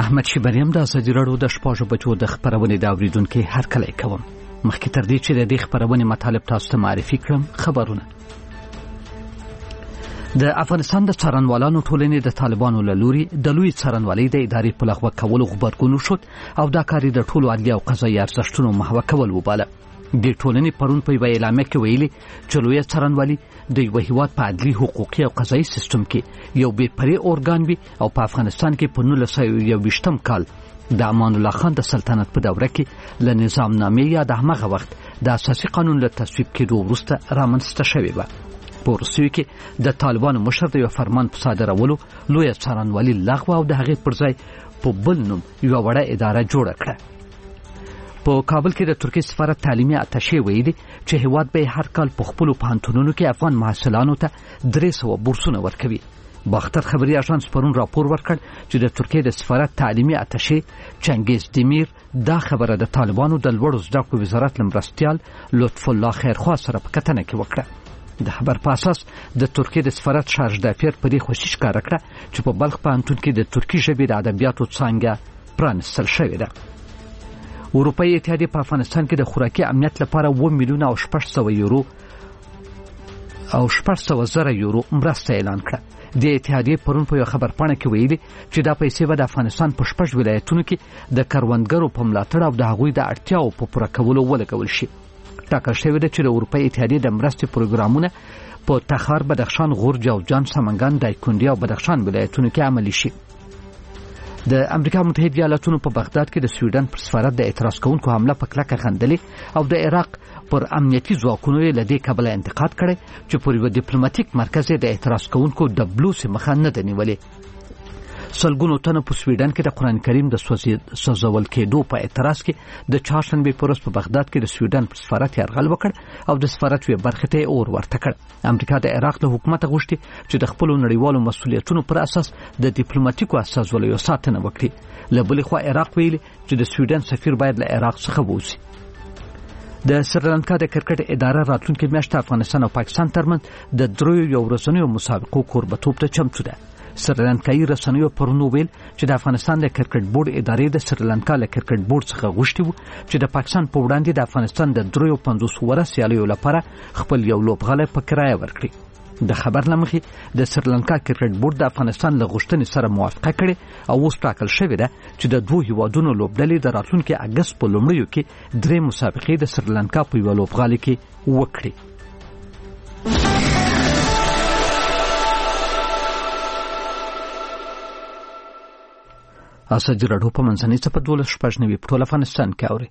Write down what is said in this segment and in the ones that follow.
احمد شیبریم د ازادي راډیو د شپږ بجو د خبرونې د اوریدونکو هرکلی کوم. مخکې تر دې چې د دې خبرونې مطالب تاسو ته معرفي کړم، خبرونه. د افغانستان د څارنوالانو ټولنې د طالبانو له لوري د لوی څارنوالۍ د ادارې په لغوه کولو غبرګون وښود او دا کار د ټولو عدلي او قضایي ارزښتونو محوه کول وباله. د ټولنې پرون په یوه اعلامیه کې ویلي چې لوی څارنوالي د یو هیواد په عدلي، حقوقي او قضایي سیستم کې یو بې پرې اورګان وي او په افغانستان کې په 1921 کال د امان الله خان د سلطنت په دوره کې له نظام نامې یا د همغه وخت د اساسي قانون له تصویب کېدو وروسته رامنځته شوې وه. په وروستیو کې د طالبانو مشر د یو فرمان په صادرولو لوی څارنوالي لغوه او د هغې پر ځای په بل نوم یوه وړه اداره جوړه کړه. په کابل کې د ترکیې سفارت تعلیمي اتشې ویلي چې هیواد به هر کال په خپلو پوهنتونونو کې افغان محصلانو ته 300 بورسونه ورکوي. باختر خبري اژانس پرون راپور ورکړ چې د ترکیې د سفارت تعلیمي اتشې چنګیز دیمیر دا خبره د طالبانو د لوړو زده کړو وزارت لمرستیال لطف الله خیرخوا سره په کتنه کې وکړه. د خبر په اساس د ترکیې د سفارت شارژ دافیر په دې خوشی ښکاره کړه چې په بلخ پوهنتون کې د ترکي ژبې د ادبیاتو څانګه پرانستل شوې ده. اروپایي اتحادیه په افغانستان کې د خوراکي امنیت لپاره 2,600,000 یورو مرسته اعلان کړه. د اتحادیې پرون په یو خبرپاڼه کې ویلي چې دا پیسې به د افغانستان په 6 ولایتونو کې د کروندګرو په ملاتړ او د هغوی د اړتیاو په پوره کولو ولګول شي. ټاکل شوې ده چې د اروپایي اتحادیې د مرستې پروګرامونه په تخار، بدخشان، غور، جوزجان، سمنګان، دایکنډي او بدخشان ولایتونو کې عملي شي. د امریکا متحده ایالاتونو په بغداد کې د سویډن پر سفارت د اعتراض کوونکو حمله په کلکه غندلې او د عراق پر امنیتي ځواکونو له دې کبله انتقاد کړي چې پر یو ډیپلوماټیک مرکز د اعتراض کوونکو د بلوس مخه نه ده نیولې. سلګونو تنه په سویډن کې د قرآن کریم د سوځول کېدو په اعتراض کې د چهارشنبې په ورځ په بغداد کې د سویډن پر سفارت یرغل وکړ او د سفارت یوې برخې ته اور ورته کړ. امریکا د عراق له حکومته غوښتي چې د خپلو نړیوالو مسؤلیتونو پر اساس د ډیپلوماټیکو استازولیو ساتنه وکړي. له بلې خوا عراق ویلي چې د سویډن سفیر باید له عراق څخه ووځي. د سریلانکا د کرکټ اداره راتلونکي میاشت افغانستان او پاکستان ترمنځ د دریو یو ورځنیو مسابقو کوربتوب ته چمتو ده. سریلانکایي رسنیو پرون ویل چې د افغانستان د کرکټ بورډ ادارې د سریلانکا له کرکټ بورډ څخه غوښتي وو چې د پاکستان په وړاندې د افغانستان د 53 وره سیالیو لپاره خپل یو لوبغالی په کرایه ورکړي. د خبر له مخې د سریلانکا کرکټ بورډ د افغانستان له غوښتنې سره موافقه کړې او اوس ټاکل شوې ده چې د دوه هیوادونو لوبډلې د راتلونکي اګست په لومړیو کې 3 مسابقې د سریلانکا په یو لوبغالي کې وکړي. ازادي راډیو په منځنۍ څپه 12:90 په ټول افغانستان کې اوري.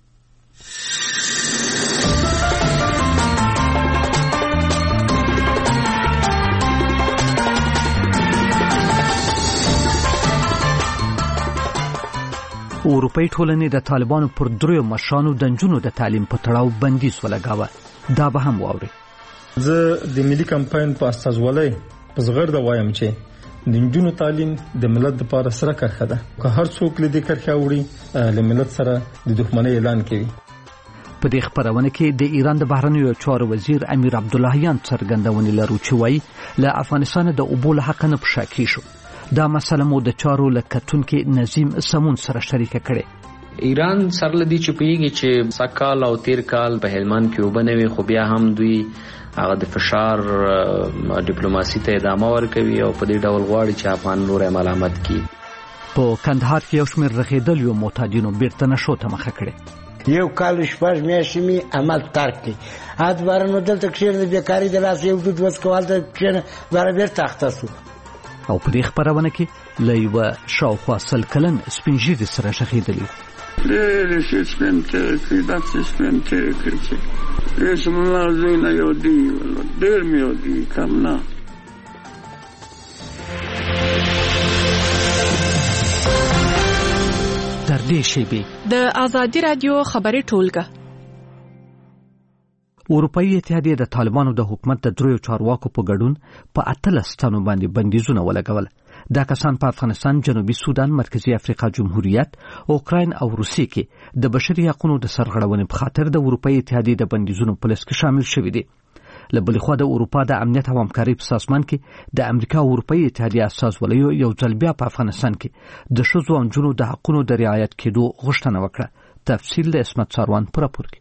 اروپایي ټولنې د طالبانو پر دریو مشرانو د نجونو د تعلیم په تړاو بندیز ولګاوه. دا به هم واوري. زه د ملي کمپاین په استازولۍ په زغرده وایم چې د نجونو تعلیم د ملت لپاره سره کرخه ده. که هر څوک له دې کرخه وړي له ملت سره د دښمنۍ اعلان کوي. په دې خبرونه کې د ایران د بهرنیو چارو وزیر امیر عبداللهیان څرګندونې لرو چې وایي له افغانستان د اوبو له حق نه په شا کېږو. دا مسله مو د چارو له کتونکي نظیم سمون سره شریکه کړې. ایران سره لدی چې پیږي چې سکال او تیر کال په هلمند کې وبنوي، خو بیا هم دوی هغه د فشار ډیپلوماسي ته ادامه ورکوي او په دې ډول غواړي چې افغان نور ملامت کړي. په کندهار کې یو شمېر رغېدل یو معتادینو بیرته نشو ته مخه کړې. یو کال 6 میاشتې می عمل ترک کړي. ادوارنو دلته کښېنه د بیکاري د لاس یو دود وسکوال ته کښېنه بیا بیرته اخته شو. او په دې خبرونه کې له یوه شاوخوا 100 کلن سپین ږیري سره ښخېدلي. ډېرې ښې سپین تېرې کړي، داسې سپین تېرې کړي چې رسم الله زوی نه یادېږي، ډېر مې یادېږي، کم نه. تر دې شیبې د ازادي راډیو خبري ټولګه. اروپایي اتحادیه د طالبانو د حکومت د دریو چارواکو په ګډون په 18 تنو باندې بندیزونه ولګول. دا کسان په افغانستان، جنوبي سودان، مرکزي افریقا جمهوریت، اوکراین او روسیې کې د بشري حقوقو د سرغړونې په خاطر د اروپایي اتحادیې د بندیزونو په لست کې شامل شوي دي. له بلې خوا د اروپا د امنیت او همکارۍ په سازمان کې د امریکا او اروپایي اتحادیې استازولیو یو ځل بیا په افغانستان کې د ښځو او نجونو د حقونو د رعایت کېدو غوښتنه وکړه. تفصیل د اسمت ساروان په راپور کې.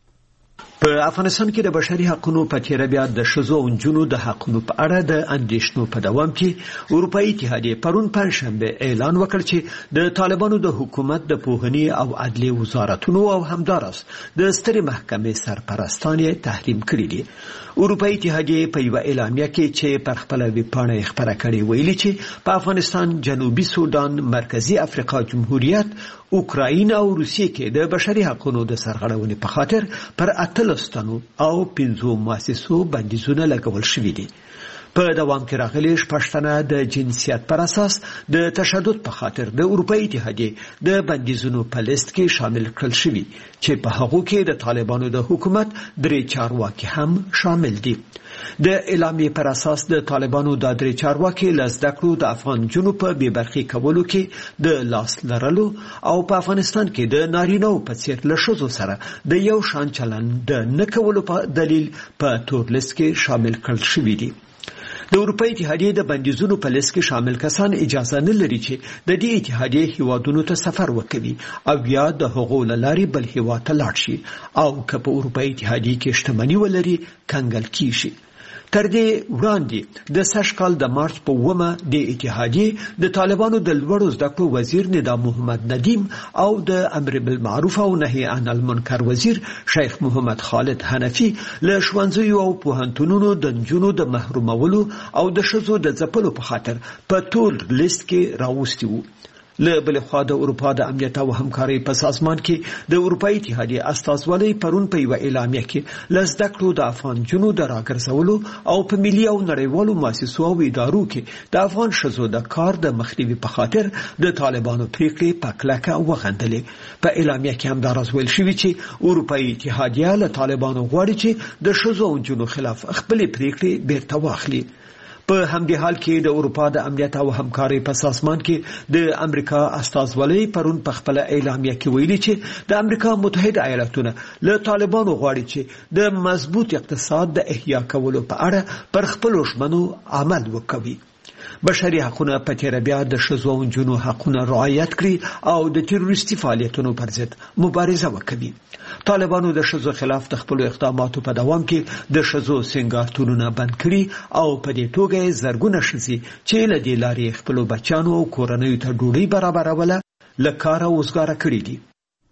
په افغانستان کې د بشري حقوقو په تیر بیا د ښځو او نجونو د حقوقو په اړه د اندېښنو په دوام کې اروپایي اتحادیې پرون پنځشنبه اعلان وکړ چې د طالبانو د حکومت د پوهنې او عدلیې وزارتونو او همداراز د سترې محکمې سرپرستان یې تحریم کړي دي. اروپایي اتحادیې په یو اعلامیه کې چې پر خپل ویبپاڼه خبره کړې ویلي چې په افغانستان، جنوبي سودان، مرکزی افریقا جمهوریت، اوکراین او روسیې کې د بشري حقوقو د سرغړونې په خاطر پر 18 تنو او 15 مؤسسو بندیزونه لګول شوي دي. په دوام کې راغلي 6 تنه د جنسیت پر اساس د تشدد په خاطر د اروپایي اتحادیې د بندیزونو په لیست کې شامل کړل شوي چې په هغو کې د طالبانو د حکومت 3 چارواکي هم شامل دي. د اعلامیې پر اساس د طالبانو د 3 چارواکي لزده کړو د افغان جنو په بېبرخي کولو کې د لاس لرلو او په افغانستان کې د نارینه‌و په څیر له ښځو سره د یو شان چلند د نه کولو په دلیل په تور لیست کې شامل کړل شوي دي. د اروپایي اتحادیې د بندیزونو په لیست کې شامل کسان اجازه نه لري چې د دې اتحادیې هیوادونو ته سفر وکړي او یا د هغو له لارې بل هیواد ته لاړ شي او که په اروپایي اتحادیې کې شتمني ولري کنګل کیږي. تر دې وړاندې د سږ کال د مارچ په 9 د اتحادیې د طالبانو د لوړو زده کړو وزیر نظام محمد ندیم او د امر بالمعروف او نهي عن المنکر وزیر شیخ محمد خالد حنفي له ښوونځیو او پوهنتونونو د نجونو د محرومولو او د ښځو د ځپلو په خاطر په تور لیست کې راوستي وو. له بل خوا د اروپا د امنیت او همکارۍ په سازمان کې د اروپایي اتحادیې استازولۍ پرون په یو اعلامیه کې لزده کړو د افغان جنو د راګرځولو او په ملي او نړیوالو مؤسسو او ادارو کې د افغان ښځو د کار د مخنیوي په خاطر د طالبانو پریکړې په کلکه وغندلې. په اعلامیه کې همداراز ویل شوي چې اروپایي اتحادیه له طالبانو غواړي چې د ښځو او جنو خلاف خپلې پریکړې بیرته واخلي. په همدې حال کې د اروپا د امنیت او همکارۍ په سازمان کې د امریکا استازولۍ پرون په خپل اعلامیه کې ویلي چې د امریکا متحده ایالاتونه له طالبانو غواړي چې د مضبوط اقتصاد د احیا کولو په اړه پر خپلو ژمنو عمل وکوي. بشري حقوقونه په تیر بیا د ښځو او نجونو حقونه رعایت کړي او د تروریستي فعالیتونو پر ضد مبارزه وکړي. طالبانو د ښځو خلاف د خپل اقداماتو په دوام کې د ښځو سنگارتونونه بند کړي او په دې توګه زرګونه ښځې چې له دې لارې خپل بچیانو او کورنیو ته ډوډۍ برابروله له کاره وزګاره کړي دي.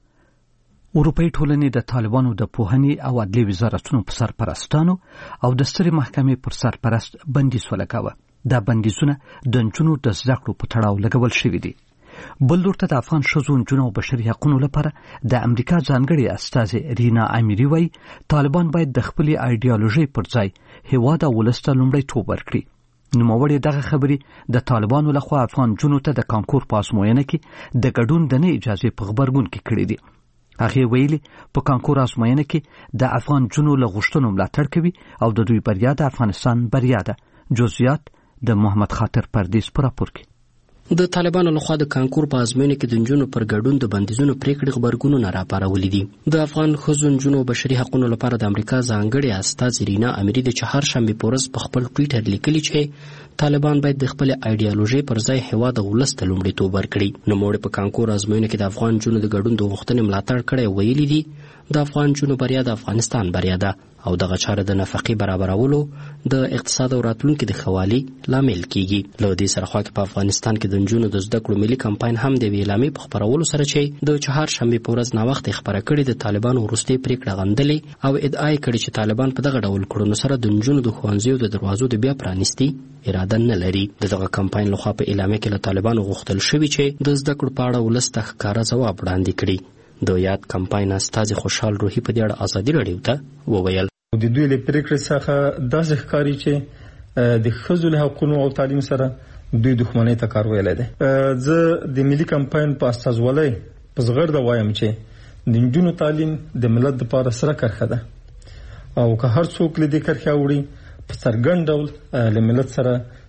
اروپایي ټولنې د طالبانو د پوهنې او عدلیې وزارتونو په سرپرستانو او د سترې محکمې پر سرپرست بندیز ولګاوه. دا بندیزونه د نجونو د زده کړو په تړاو لګول شوي دي. بل لور ته د افغان ښځو، نجونو او بشري حقوقو لپاره د امریکا ځانګړې استازې رینا امیري وایي طالبان باید د خپلې ایډیالوژۍ پر ځای هیواد او ولس ته لومړیتوب ورکړي. نوموړې دغه خبرې د طالبانو لخوا افغان نجونو ته د کانکور په ازموینه کې د ګډون د نه اجازې په غبرګون کې کړې دي. هغې ویلي په کانکور ازموینه کې د افغان نجونو له غوښتنو ملاتړ کوي او د دوی بریا د افغانستان بریا ده. جزئیات د محمد خاطر پردیس پر راپور کې. د طالبانو لخوا د کانکور په ازموینه کې د نجونو پر ګډون د بندیزونو پریکړې غبرګونونه راپارولي دي. د افغان ښځو، نجونو او بشري حقوقو لپاره د امریکا ځانګړې استازې رینا امیري د چهارشنبې په ورځ په خپل ټویټر لیکلي چې طالبان باید د خپل ایډیالوژي پر ځای هیواد او ولس ته لومړیتوب ورکړي. نوموړي په کانکور ازموینه کې د افغان نجونو د ګډون د غوښتنې ملاتړ کړی. ویلي دي د افغان نجونو بریا د افغانستان بریا ده او دغه چاره د نفقې برابرولو د اقتصاد او راتلونکي د خوالي لامل کیږي. له دې سره خو په افغانستان کې د نجونو د زده کړو ملي کمپاین هم د اعلامیې په خپرولو سره چې د چهارشنبې په ورځ ناوخته خبره کړې د طالبانو وروستۍ پریکړه غندلې او ادعا یې کړې چې طالبان په دغه ډول کړنو سره د نجونو د ښوونځیو د دروازو د بیا پرانیستي اراده نه لري. دغه کمپاین لخوا په اعلامیه کې له طالبانو غوښتل شوي چې د زده کړو په اړه ولس ته ښکاره ځواب وړاندې کړي. د یاد کمپاین استازي خوشحال روحي په دې اړه ازادي راډیو ته وویل د دوی له پریکړې څخه داسې ښکاري چې د ښځو له حقوقو او تعلیم سره دوی دښمنۍ ته کار ویلی دی. زه د ملي کمپاین په استازولۍ په زغرده وایم چې د نجونو تعلیم د ملت لپاره سره کرښه ده او که هر څوک له دې کرښې اوړي په څرګند ډول له ملت سره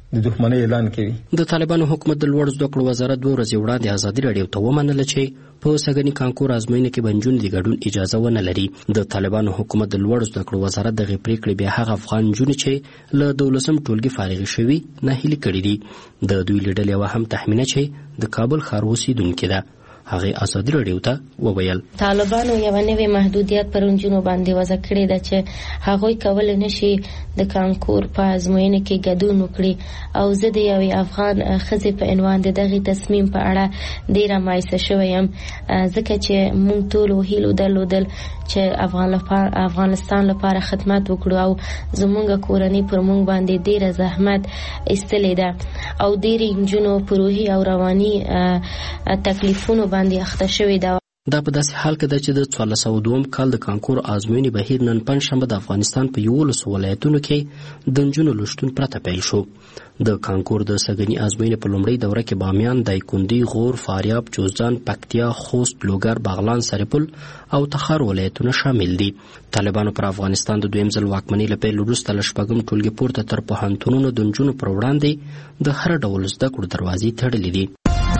د دښمنۍ اعلان کوي. د طالبانو حکومت د لوړ زده کړو وزارت 2 ورځې وړاندې ازادي راډیو ته ومنله چې په سږني کانکور ازموینه کې بنجون د ګډون اجازه ونه لري. د طالبانو حکومت د لوړ زده کړو وزارت د پریکړې بیا هغه افغان جون چې له 12 ټولګي فارغ شوي ناهیلي کړي دي. د دوی لیدل یو هم تخمینه چې د کابل ښار اوسیدونکو ده. هغه ازادي راډیو ته وویل طالبانو یو نوې محدودیت پر نجونو باندې وضع کړې ده چې هغه کول نشي د کانکور په ازموینه کې ګډون وکړي او زه د یو افغان ښځې په عنوان دغه تصمیم په اړه ډیره مایوسه شوم ځکه چې موږ ټول هیلو درلودل چې افغانستان لپاره خدمت وکړو او زموږ کورنۍ پر موږ باندې ډیره زحمت ایستلې ده او ډیره نجونو په روحي او رواني تکلیفونو باندې اخته شوې ده. دا په داسې حال کې ده چې د 1402 کال د کانکور ازموینې بهیر نن پنځشنبه د افغانستان په 11 ولایتونو کې د نجونو لوستون پرته پیل شو. د کانکور د سږني ازموینې په لومړۍ دوره کې بامیان، دایکنډي، غور، فاریاب، جوزجان، پکتیا، خوست، لوګر، بغلان، سرپل او تخار ولایتونه شامل دي. طالبانو پر افغانستان د دویم ځل واکمنۍ له پیل وروسته له شپږم ټولګي پورته تر پوهنتونونو د نجونو پر وړاندې د هر ډول زده کړو دروازې تړلې دي.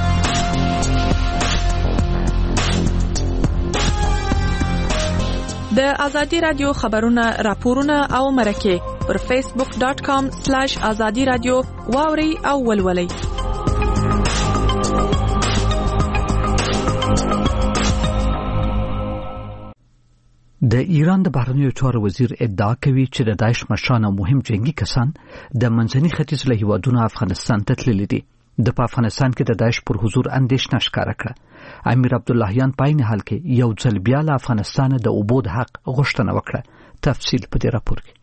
د ازادي رادیو خبرونه، راپورونه او مرکه پر facebook.com/azadi radio واوري او ولولي. د ایران د بهرنیو چارو وزیر ادعا کوي چې د داعش مشران او مهم جنگي کسان د منځني ختیځ له هیوادونو افغانستان ته تللي دي. د افغانستان کې د داعش پر حضور اندېښنه ښکاره کړه. امیر عبداللهیان په عین حال کې یو ځل بیا له افغانستان د عبور حق غوښتنه وکړه. تفصیل په دې راپور کې.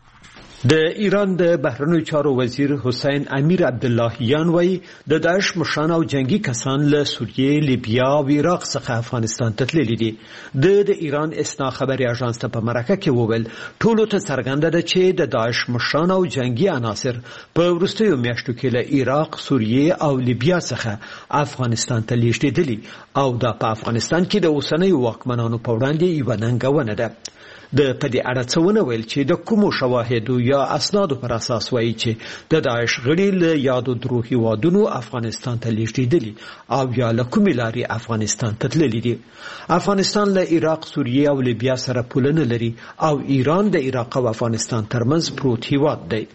د ایران د بهرنیو چارو وزیر حسین امیر عبداللهیان وایي د داعش مشران او جنگي کسان له سوریه، لیبیا او عراق څخه افغانستان ته تللي دي. د ایران اسنا خبري اژانس ته په مرکه کې وویل ټولو ته څرګنده ده چې د داعش مشران او جنگي عناصر په وروستیو میاشتو کې له عراق، سوریه او لیبیا څخه افغانستان ته لیږدېدلي او دا په افغانستان کې د اوسنیو واکمنانو په وړاندې یوه ننګونه ده. د پدې اړه څونه ویل چې د کومو شواهدو یا اسنادو پر اساس وایي چې د داعش غړي له یادو درو هیوادونو افغانستان ته لیږدېدلي او یا له کومې لارې افغانستان ته تللي دي. افغانستان له عراق، سوریه او لیبیا سره پولنه لري او ایران د عراق او افغانستان ترمنځ پروت هیواد دی.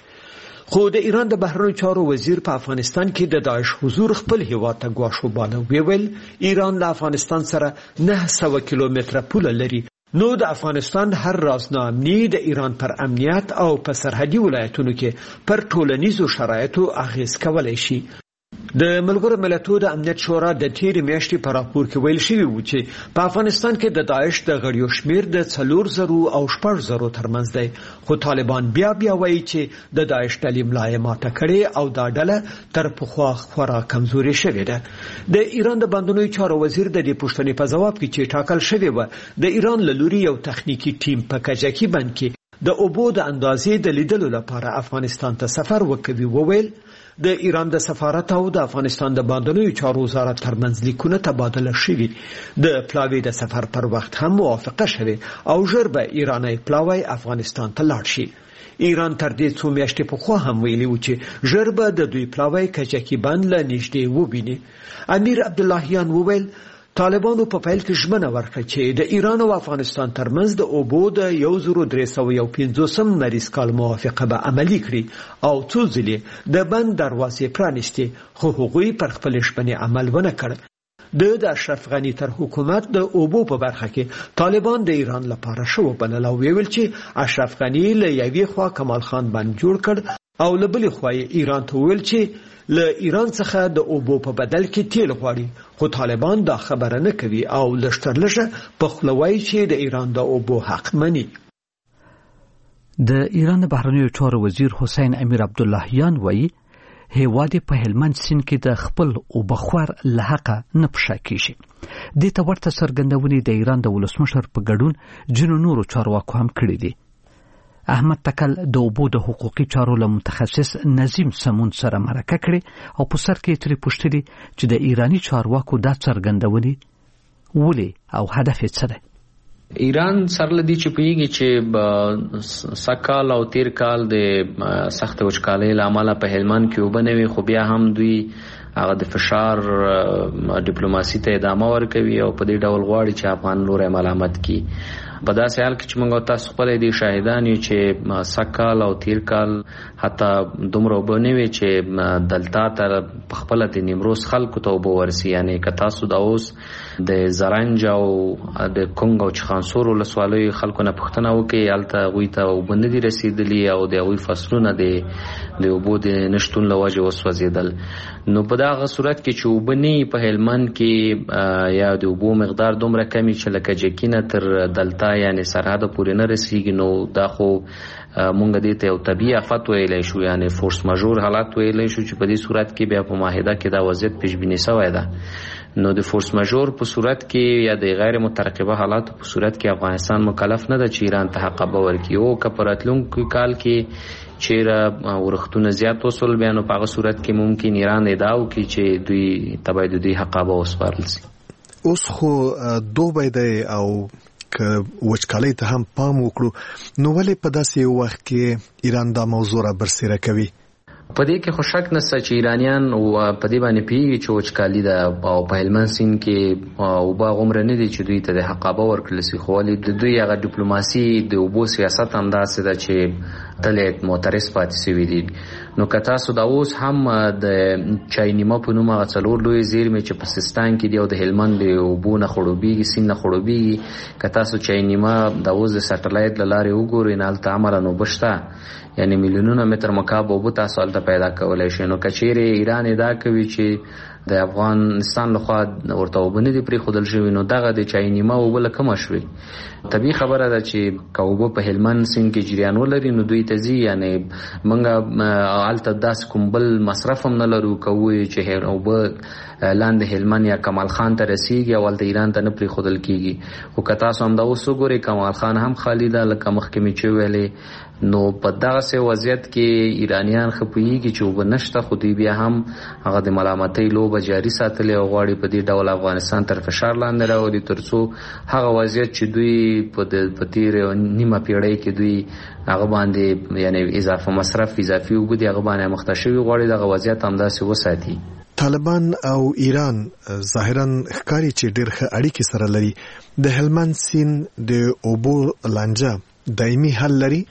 خو د ایران د بهرنیو چارو وزیر په افغانستان کې د داعش حضور خپل هیواد ته ګواښ وباله. ویل ایران له افغانستان سره 900 کیلومتره پوله لري. نو د افغانستان هر راز ناامني د ایران پر امنیت او په سرحدي ولایتونو کې پر ټولنیزو شرایطو اغیز کولی شي. د ملګرو ملتونو د امنیت شورا د تیرې میاشتې په راپور کې ویل شوي و چې په افغانستان کې د داعش د غړیو شمیر د 4,000 او 6,000 ترمنځ دی. خو طالبان بیا وایي چې د داعش ډلې ملا یې ماته کړې او دا ډله تر پخوا خورا کمزورې شوې ده. د ایران د بهرنیو چارو وزیر د دې پوښتنې په ځواب کې چې ټاکل شوی و د ایران له لوري یو تخنیکی ټیم په کجکي بند کې د اوبو د اندازې د لیدلو لپاره افغانستان ته سفر وکوي، وویل د ایران د سفارت او د افغانستان د بهرنیو چارو وزارت ترمنځ لیکونه تبادله شوي. د پلاوي د سفر پر وخت هم موافقه شوه او ژر به ایرانی پلاوی افغانستان ته لاړ شي. ایران تر دې څو میاشتې پخوا هم ویلي و چې ژر به د دوی پلاوی کجکي بند له نږدې وویني. امیر عبداللهیان وویل طالبانو په پیل کې ژمنه ورکړه چې د ایران او افغانستان ترمنځ د اوبو د 1350 مریض کال موافقه به عملي کړي او څو ځلې د بند دروازې پرانیستې، خو هغوی پر خپل ژمنې عمل ونه کړ. د اشرف غنی تر حکومت د اوبو په برخه کې طالبان د ایران لپاره شو بلل او ویل چې اشرف غنی له یوې خوا کمال خان بند جوړ کړ او له بلې خوا ایران ته ویل چې له ایران څخه د اوبو په بدل کې تیل غواړي. خو طالبان دا خبره نه کوي او لشترلشه په خوله وایي چې د ایران د اوبو حق مني. د ایران د بهرنیو چارو وزیر حسین امیر عبداللهیان وایي هیواد په هلمند سیند کې د خپل اوبخور له حقه نه پښه کیږي. دې ته ورته څرګندونې د ایران د ولسمشر په ګډون ځینو نورو چارواکو هم کړي دي. احمد تکل د اوبو د حقوقي چارو له متخصص نظیم سمون سره مرکه کړي او په سر کې ترې پوښتلي چې د ایرانی چارواکو دا څرګندونې ولې او هدف یې څه دی. ایران سره لدی چې پیږي چې سکال او تیر کال د سخت وچکالۍ لامل په هلمند کې وبنوي، خو بیا هم دوی هغه د فشار ډیپلوماسي ته ادامه ورکوي او په دې ډول غواړي چې افغان لوري ملامت کی. په داسې حال کې چې موږ تاسو خپل دي شاهدان یو چې سکال او تیر کال حتی دومره وبنوي چې دلتا تر خپل د نیمروز خلکو ته وبورسي. یعنی که تاسو د اوس د زرنج او د کنګ او چخانسور ولسوالۍ خلکو نه پوښتنه وکړي، هلته هغوی ته اوبه نه دي رسېدلي او د هغوی فصلونه د اوبو د نشتون له وجې وسوځېدل. نو په دغه صورت کې چې اوبه نه په هلمند کې یا د اوبو مقدار دومره کمی چې لکه جکینه تر دلتا یعنی سرحد پورې نه رسیږي، نو دا خو مونږ دې ته یو طبیعي آفت ویلی شو، یعنی فورس ماژور حالت ویلی شو چې په دې صورت کې بیا په معاهده کې دا وضعیت پیشبیني شوی ده. نو د فورس ماژور په صورت کې یا د غیر مترقبه حالاتو په صورت کې افغانستان مکلف نه ده چې ایران ته حقابه ورکړي. او که په راتلونکي کال کې چیرې ورښتونه زیات وصول بیا نو په هغه صورت کې ممکن ایران ادعا وکړي چې دوی ته باید د دوی حقابه وسپارل شي. اوس خو دوبی دی او که وچکالۍ ته هم پام وکړو، نو ولې په داسې یو وخت کې ایران دا موضوع را برسېره کوي؟ په دې کې خو شک نشته چې ایرانیان په دې باندې پیږي چې وچکالي ده او په هلمند سیند کې اوبه غومره نه دي چې دوی ته د حقابه ورکړل شي. خو ولې د دوی هغه ډیپلوماسي د اوبو سیاست هم داسې ده چې تل معترض پاتې شوي دي. نو که تاسو دا اوس هم د چاینیما په نوم هغه څلور لوی زیرمې چې په سیستان کې دي او د هلمند د اوبو نه خړوبېږي، سیند نه خړوبېږي، که تاسو چاینیما د اوس د سټلایټ له لارې وګورئ نو هلته عملاً اوبه شته، یعنی میلیونونه متر مکعب اوبه تاسو هلته پیدا کولی شئ. نو که چیرې ایران ادعا کوي چې د افغانستان لخوا ورته اوبه نه دي پرېښودل شوي، نو دغه د چاینیما اوبه له کومه شوې؟ طبیعي خبره ده چې که اوبه په هلمند سیند کې جریان ولري نو دوی ته ځي. یعنی موږ هلته داسې کوم بل مصرف هم نه لرو که ووایو چې اوبه لاندې هلمند یا کمال خان ته رسیږي او هلته ایران ته نه پرېښودل کېږي. خو که تاسو همدا اوس وګورئ کمال خان هم خالي ده، لکه مخکې مې چې ویلې. نو په دغسې وضعیت کې ایرانیان ښه پوهېږي چې اوبه نشته، خو دوی بیا هم هغه د ملامتۍ لوبه جاري ساتلې او غواړي په دې ډول افغانستان تر فشار لاندې راولي تر څو هغه وضعیت چې دوی په تېره نیمه پیړۍ کې دوی هغه باندې یعنی اضافه مصرف اضافي اوبه دي هغه باندې مخته شوي، غواړي دغه وضعیت همداسې وساتي. طالبان او ایران ظاهرا ښکاري چې ډېر ښه اړیکې سره لري. د هلمند سیند د اوبو لانجه دایمي حل لري؟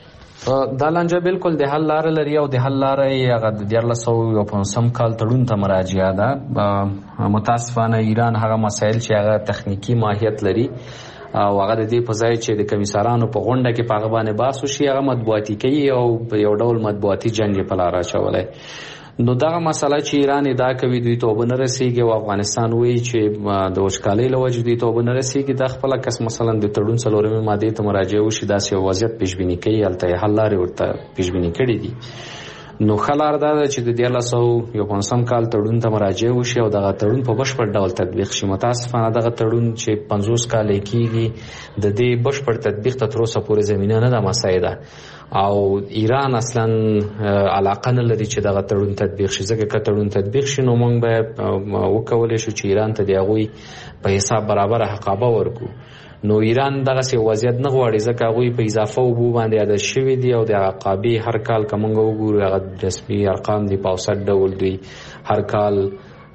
دا لانجه بالکل د حل لاره لري او د حل لاره یې هغه د 1950 کال تړون ته مراجعه ده. متاسفانه ایران هغه مسایل چې هغه تخنیکی ماهیت لري او هغه د دې په ځای چې د کمیسارانو په غونډه کې په هغه باندې بحث وشي هغه مطبوعاتي کوي او په یو ډول مطبوعاتي جنګ په لار اچولی. نو دغه مسله چې ایران ادعا کوي دوی ته اوبه نه رسېږي او افغانستان وایي چې د وچکالۍ له وجې دوی ته اوبه نه رسېږي، دا خپله کس مثلا د تړون 4مې مادې ته مراجعه وشي داسې یو وضعیت پیشبیني کوي، هلته یې حل لارې ورته پیشبیني کړي دي. نو ښه لار دا ده چې د 1950 کال تړون ته مراجعه وشي او دغه تړون په بشپړ ډول تطبیق شي. متاسفانه دغه تړون چې 50 کال کېږي د دې بشپړ تطبیق ته تر اوسه پورې زمینه نه ده مساعده او ایران اصلا علاقه نه لري چې دغه تړون تطبیق شي. ځکه که تړون تطبیق شي نو موږ به وکولی شو چې ایران ته د هغوی په حساب برابره حقابه ورکړو. نو ایران دغسې وضعیت نه غواړي ځکه هغوی په اضافه اوبو باندې عادت شوي دي او د عقابې هر کال که موږ وګورو هغه رسمي ارقام دي په اوسط ډول دوی هر کال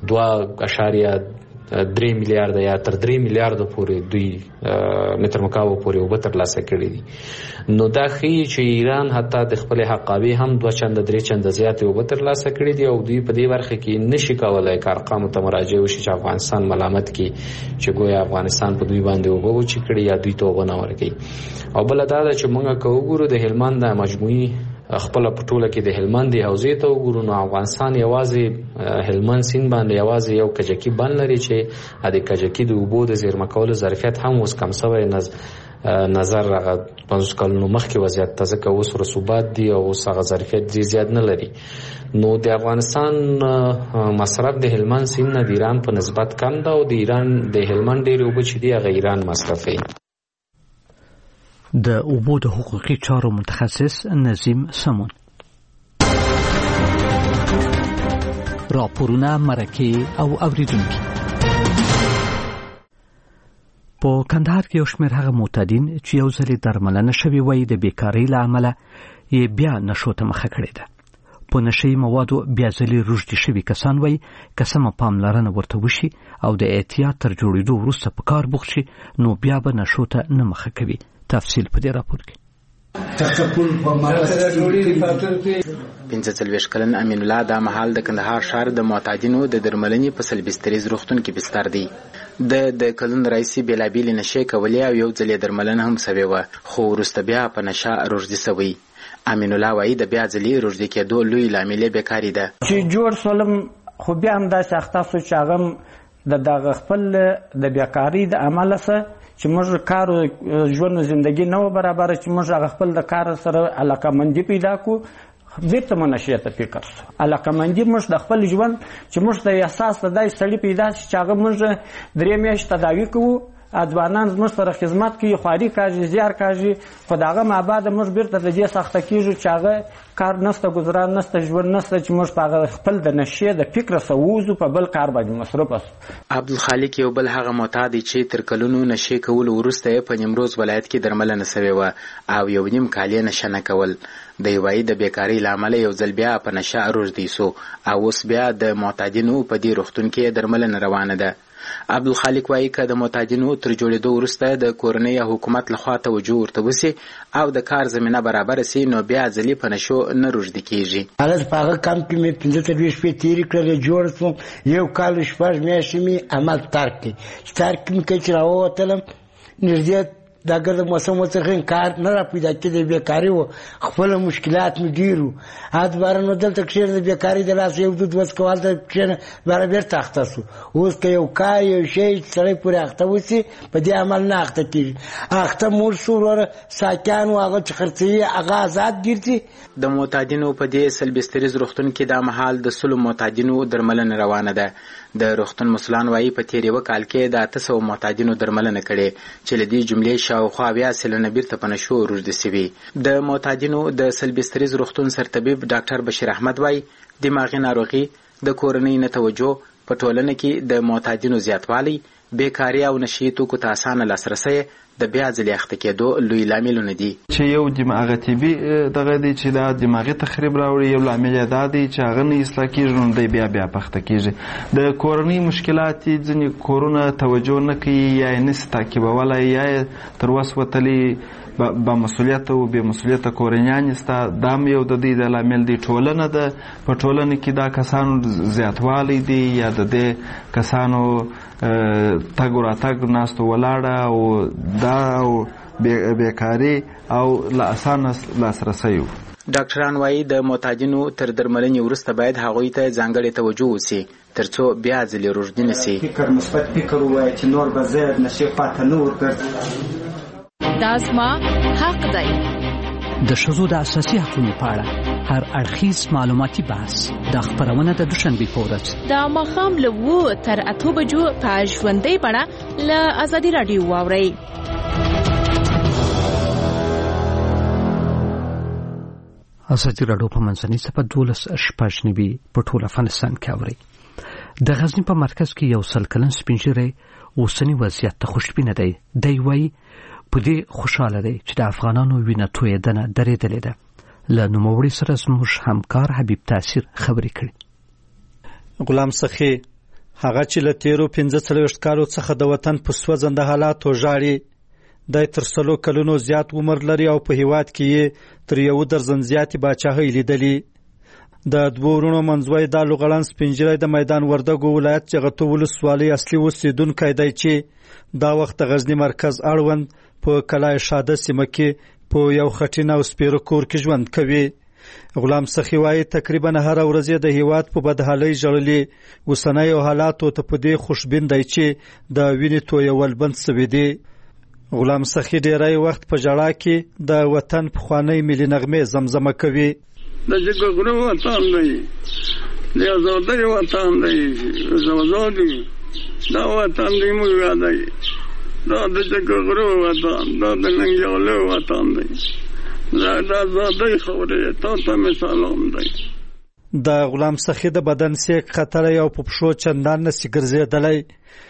2.3 میلیارده یا تر 3 میلیارده پورې دوی متر مکعب پورې اوبه ترلاسه کړي دي. نو دا ښیي چې ایران حتی د خپلې حقابې هم 2 چنده 3 چنده زیاتې اوبه ترلاسه کړي دي او دوی په دې برخه کې نشي کولی که ارقامو ته مراجعه وشي چې افغانستان ملامت کړي چې ګویا افغانستان په دوی باندې اوبه وچې کړي یا دوی ته اوبه نه ورکوي. او بله دا ده چې موږ که وګورو د هلمند د مجموعي خپل په ټوله کې د هلمند حوزې ته وګورو نو افغانستان یوازې هلمند سیند باندې یوازې یو کجکي بند لري چې د کجکي د اوبو د زیرمه کولو ظرفیت هم اوس کم شوی نظر هغه 50 کلونو مخکې وضعیت ته ځکه اوس رسوبات دي او اوس هغه ظرفیت زیات نه لري. نو د افغانستان مصرف د هلمند سیند نه د ایران په نسبت کم ده او د ایران د هلمند ډېرې اوبه چې دي هغه ایران مصرفوي. د اوبو د حقوقي چارو متخصص نظیم سمون. راپورونه مرکه او اوریدونکي. په کندهار کې یو شمېر هغه معتادین چې یو ځل درملنه شوي وای د بیکارۍ له امله یې بیا نشو ته مخه کړې ده. په نشهیي موادو بیا ځلې روږدي شوي کسان وای که سمه پاملرنه ورته وشي او د احتیاط تر جوړېدو وروسته په کار بوخت شي نو بیا به نشو ته نه مخه کوي. تفصیل په دې راپور کې. 45 کلن امین الله دا مهال د کندهار ښار د معتادینو د درملنې په سلبستریز روغتون کې بستر دی. د کلون رئیسي بېلابېلې نشې کولې او یو ځل یې درملنه هم سوې وه خو وروسته بیا په نشه روږدي سوی. امین الله وایي د بیا ځلې روږدي کېدو لوی لامل یې بیکاري ده. چې جوړ سولم خو بیا هم داسې اخته سو چې هغه د دغه خپل د بیکارۍ د امله څه چې موږ کار ژوند زندگی نه و برابره چې موږ هغه خپل د کار سره علاقمندي پیدا کو بیرته مو نشې ته فکر سو. علاقمندي موږ د خپل ژوند چې موږ ته احساس د دای سړی پیدا شي چې هغه موږ 3 میاشتې تداوي کوو ځوانان زموږ سره خدمت کوي خواري کوي زیار کوي خو د هغه ما بعد موږ بیرته د دې سخته کېږو چې هغه کار نسته گزاران نسته ژوند نسته چې موږ په هغه خپل د نشې د فکر سره ووځو په بل کار باندې مصروف اسو. عبدالخالق یو بل هغه معتاد چې تر کلونو نشې کولو وروسته یې په نیمروز ولایت کې درملنه سوې وه او 1.5 کال یې نشه نه کول. دی وایي د بیکارۍ له امله یو ځل بیا په نشه روږدی سو او اوس بیا د معتادینو په دې روغتون کې درملنه روانه ده. عبدالخالق وایي که د معتادینو تر جوړېدو وروسته د کورنۍ یا حکومت لخوا توجه ورته وسي او د کار زمینه برابره سي نو بیا ځلې په نشو نه روږدي کېږي. هلته په هغه کمپ کې مې 45 شپې تېرې کړلې جوړ سوم 1 کال 6 میاشتې مې عمل ترک کړي چې ترک مې کړي چې راووتلم نږدې د ګرد موسم څخه کار نه را پیدا کېدی بیکاري و خپل مشکلات مې ډېر وو ادبارنو دلته کښېر د بیکاري د لاس یو دود وس کول ته کښېنه برابر تخته سو اوس که یو کار یو شی سړی پورې اخته وسي په دې عمل نه اخته کېږي اخته مور شو وروره ساکیان و هغه چې خرڅوي هغه آزاد ګرځي. د معتادینو په دې سلبستریز روغتون کې دا مهال د سلو معتادینو درملنه روانه ده. د روغتون مسؤلان وایي په تېر یوه کال کې د 800 معتادینو درملنه کړې چې له دې جملې شاوخوا 80 سلنه بیرته په نشو روږدي سوي. د معتادینو د سلبستریز روغتون سرطبیب ډاکټر بشیر احمد وایي دماغي ناروغي د کورنۍ نه توجه په ټولنه کې د معتادینو زیاتوالی بیکاري او نشي توکو ته اسانه لاسرسی د بیا ځلې اخته کېدو لوی لاملونه دي. چې یو دماغي طبي دغه دی چې دا دماغي تخریب راوړي یو لامل یې دا دی چې هغه نه اصلاح کېږي نو دی بیا پخته کېږي. د کورنۍ مشکلات ځینې کورونه توجه نه کوي یا یې نسي تعقیبولی یا یې تر وس وتلي با مسؤلیت او بې مسؤلیته کورنیان ستا دا هم یو د دې د لامل دی. ټولنه ده په ټولنه کې دا کسانو زیاتوالی دی یا د دې کسانو تګ و راتګ ناستو ولاړه او دا او بیکاري او له اسانه لاسرسی. ډاکټران وایي د معتادینو تر درملنې وروسته باید هغوی ته ځانګړې توجه وسي ترڅو بیا ځلې روږدي نه سي. فکر مثبت فکر ووایه چې نور به زه نشې پاته نه ورګرځم. دا زما حق دی. د ښځو د اساسي حقوقو په اړه هر اړخیز معلوماتي بحث د خبرونه د دوشنبې په ورځ د ماښام له 7 تر 8 بجو په ژوندۍ بڼه له ازادي راډیو واورئ. ازادي راډیو په منځنۍ صفحه 12 په ټول افغانستان کې اوري. د غزنی په مرکز کې یو سل کلن سپینږیری اوسنی وضعیت ته خوشبینه دی. دی وایي په دې خوشاله دی چې د افغانانو وینه تویېدنه درېدلې ده. له نوموړي سره زموږ همکار حبیب تاثیر خبرې کړي. غلام سخي هغه چې له تیرو 45 کالو څخه د وطن په سوځنده حالاتو ژاړي د تر 100 کلونو زیات عمر لري او په هیواد کې تر 1 درجن زیاتې باچاهۍ لیدلې. د دوه ورونو منځوی د لوغړن سپینجری د میدان وردګو ولایت چغتو ولسوالۍ اصلي اوسیدونکی دی چې دا وخت غزنی مرکز اړوند په کلای شاده سیمه کې په یو خټین او سپیرو کور کې ژوند کوي. غلام سخي وایي تقریبا هر ورځ د هیواد په بدحالۍ ژړلې اوسنۍ حالاتو ته په دې خوشبین دی چې د وینې تویول بند سوي دي. غلام سخي ډیری وخت په ژړا کې د وطن پخوانۍ ملي نغمې زمزمه کوي. د جګړو وطن دی د آزادۍ وطن دی زوزادي دا وطن دی موږ یادای دا د جګړو وطن دا د ننګیالو وطن دی دا د آزادۍ خبره ته مثالوم دی. د غلام سخي د بدن سیک خطر یو په پښو چندان نسی ګرځېدلی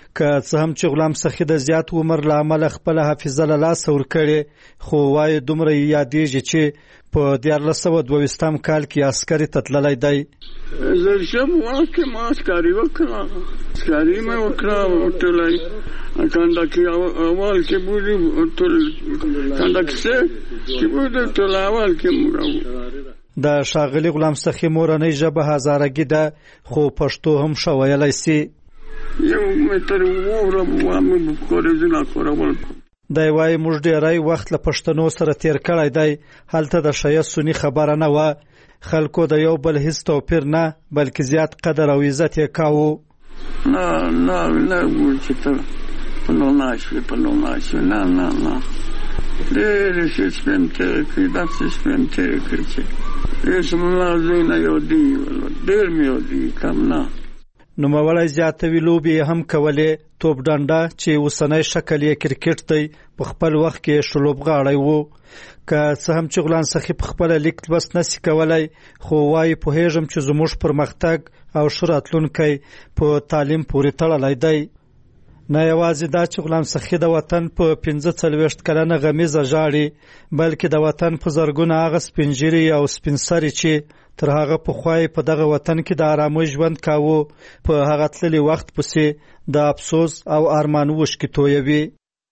که څه هم چې غلام سخي د زیات عمر له امله خپل حافظه له لاسه ورکړې خو وایي دومره یادېږي چې په 1922 کال کې عسکري ته تللی دی. زه شب واکې ما عسکري وکړه عسکري مې وکړه ټولی کندکي اول کې بودي ټول کندکي چې بودي ټول اول کې موږ د ښاغلي غلام سخي مورنۍ ژبه هزارګي ده خو پښتو هم ښه ویلی سي. یو متر ووره مې کورېزونه کورول دی وایي موږ ډېری وخت له پښتنو سره تیر کړی دی. هلته د ښایست سني خبره نه وه. خلکو د یو بل هیڅ توپیر نه بلکې زیات قدر او عزت یې کاوه. نه چې ته پلونا شوې نه ډېرې ښې سپین تېرې کړي داسې سپین تېرې کړي چې اسم الله زوی نه یادېږي ډېر مې یادېږي کم نه. نوموړی زیاتوي لوبې یې هم کولې. توپ ډنډه چې اوسنی شکل یې کرکټ دی په خپل وخت کې ښه لوبغاړی و. که څه هم چې غلام سخي په خپله لیک لوست نسي کولی خو وایي پوهېږم چې زموږ پرمختګ او ښه راتلونکی په تعلیم پورې تړلی دی. نه یوازې دا چې غلام سخي د وطن په 45 کلنه غمیزه ژاړي بلکې د وطن په زرګونه هغه سپینږیري او سپین سري چې تر هغه پخوا په دغه وطن کې د آرامۍ ژوند کاوه په هغه تللي وخت پسې د افسوس او ارمان اوښکې تویوي.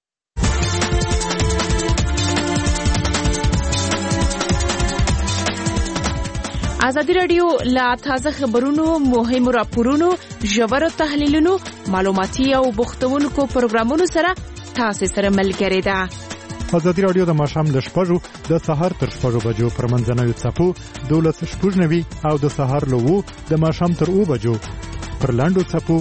ازادي راډیو لا تازه خبرونو مهمو راپورونو ژورو تحلیلونو معلوماتي او بوختونکو پروګرامونو سره تاسو سره ملګری ده. ازادي راډیو د ماښام له 6 د سهار تر 6 بجو پر منځنوي څپو 12:90 او د سهار له 2 د ماښام تر 2 بجو پر لاندو څپو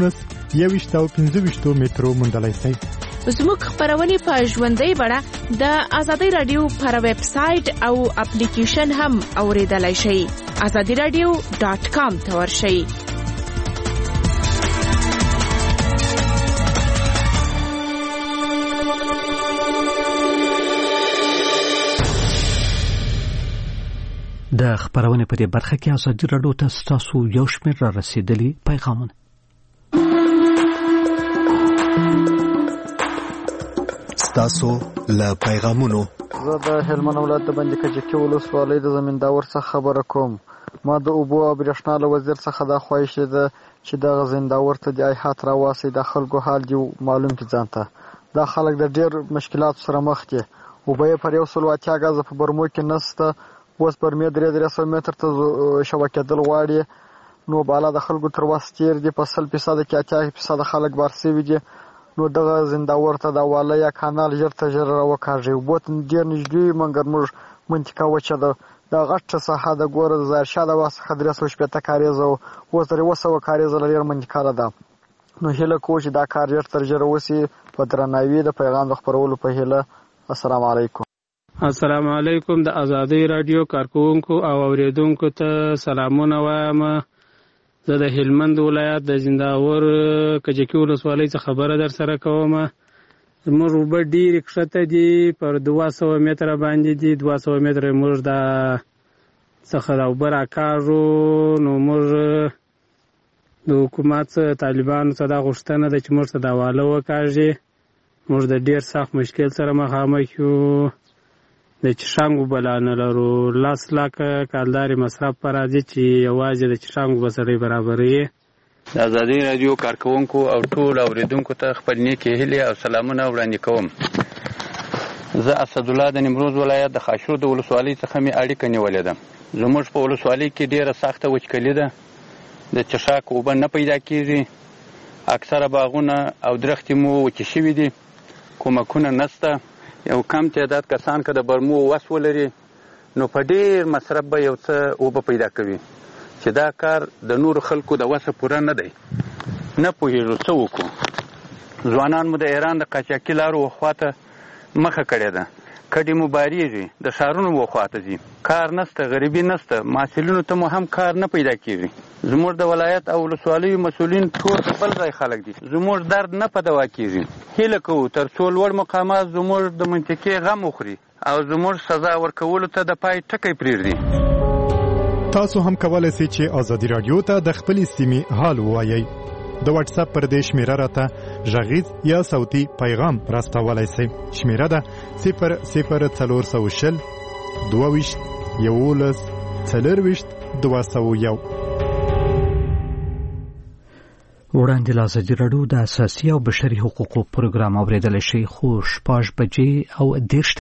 19:25 مترو مندلای سي. زموږ خبرونه په ژوندۍ بڼه د ازادي راډیو پر ویب سټ او اپلیکیشن هم اوریدلای شئ. azadiradio.com ته ورشئ. د خبرونه په دې برخه کې ازادي راډیو ته تاسو یو شمېر را رسیدلی پیغامونه. تاسو له پیغامونو زه د هلمند ولایت د بندي کجکي ولسوالۍ د زمینداور څخه خبره کوم. ما د اوبو او برېښنا له وزیر څخه دا خواهش ده چې د زمینداور ته د ایحات راواسي د خلکو حال دی معلوم کی ځانته. دا خلک د ډېر مشکلات سره مخ دي. اوبه په 180 غاز په برمو کې نسته. اوس پر مې 300 متر ته شبکېدل غواړي. نو بالا د خلکو تر وس تیر دي په 100% کې 80% خلک بارسوي دي. نو دغه زنداور ته دا والا یا کانال ژر ته ژر راوکاږي. وبوت ډېر نږدې منګر موږ منطقه وچه ده. دا غټه ساحه د ګوره د ظاهرشاه د واسه 380 کاریزه او اوس 300 کاریزه لري منطقه ده. نو هله کو چې دا کار ژر تر ژر وسی په درناوي د پیغام د خبرولو په هله. السلام علیکم. السلام علیکم. د ازادي رادیو کارکونکو او اوریدونکو ته سلامونه وایم. زه د هلمند ولایت د زنداور کجکي ولسوالۍ څخه خبره در سره کوم. زموږ اوبه ډېرې کښته دي پر 200 متره باندې دي. 200 متره موږ د څخه د اوبه راکاږو. نو موږ د حکومت طالبانو څخه دا غوښتنه ده چې موږ ته دا واله وکاږي. موږ د ډېر سخت مشکل سره مخامخ یو. د چشانګو بلا نه لرو. 10 لکه کالداري مصرف پر راځي چې یوازې د چشانګو بسرې برابرې. د ازادي رادیو کارکونکو او ټول اوریدونکو ته خپل نیکې هیلې او سلامونه وړاندې کوم. زه اسد الله د نیمروز ولایت د خاشرود د ولسوالۍ څخه مې اړیکه نیولې ده. زموږ په ولسوالۍ کې ډېره سخته وچکلي ده. د چشاک اوبه نه پیدا کېږي. اکثره باغونه او درختې مو وچې شوي دي. کومکونه نشته. یو کم تعداد کسان که د برمو وس ولري نو په ډېر مصرف به یو څه اوبه پیدا کوي چې دا کار د نورو خلکو د وسه پوره نه دی. نه پوهېږو څه وکړو. ځوانان مو د ایران د قاچاقي لارو وخواته مخه کړې ده. کډې مو بارېږي. د ښارونو وخواته ځي. کار نشته. غریبي نشته. محصلینو ته مو هم کار نه پیدا کېږي. زموږ د ولایت او ولسوالیو مسؤلین ټول د بل ځای خلک دي. زموږ درد نه په دوا کېږي. هیله کوو تر څو لوړ مقامات زموږ د منطقې غم وخوري او زموږ سزا ورکولو ته د پای ټکی پرېږدي. تاسو هم کولای شئ چې ازادي رادیو ته د خپلې سیمې حال ووایئ. د واتس اپ پر دې شمیره راته غږیز یا صوتي پیغام راستولای شئ. شمیره ده 00400 22 11 4 وړاندې له ازادي راډیو د اساسي او بشري حقوقو پروګرام اورېدلی شئ، خو 6 بجې او 10